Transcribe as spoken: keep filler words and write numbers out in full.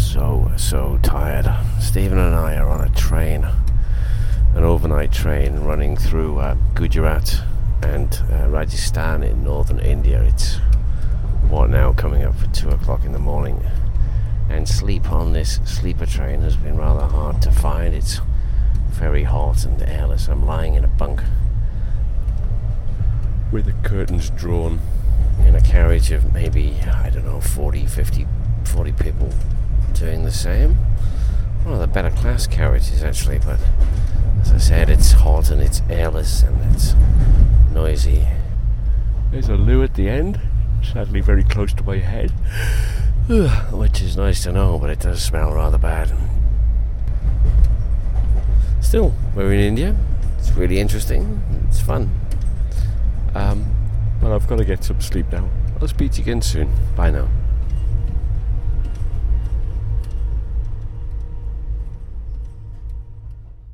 so, so tired. Stephen and I are on a train, an overnight train running through uh, Gujarat and uh, Rajasthan in northern India. It's, what now, coming up for two o'clock in the morning. And sleep on this sleeper train has been rather hard to find. It's very hot and airless. I'm lying in a bunk with the curtains drawn in a carriage of maybe, I don't know, forty, fifty, forty people doing the same. One of the better class carriages actually, but as I said, it's hot and it's airless and it's noisy. There's a loo at the end, sadly very close to my head, which is nice to know, but it does smell rather bad. Still, we're in India. It's really interesting. It's fun. Um, but I've got to get some sleep now. I'll speak to you again soon. Bye now.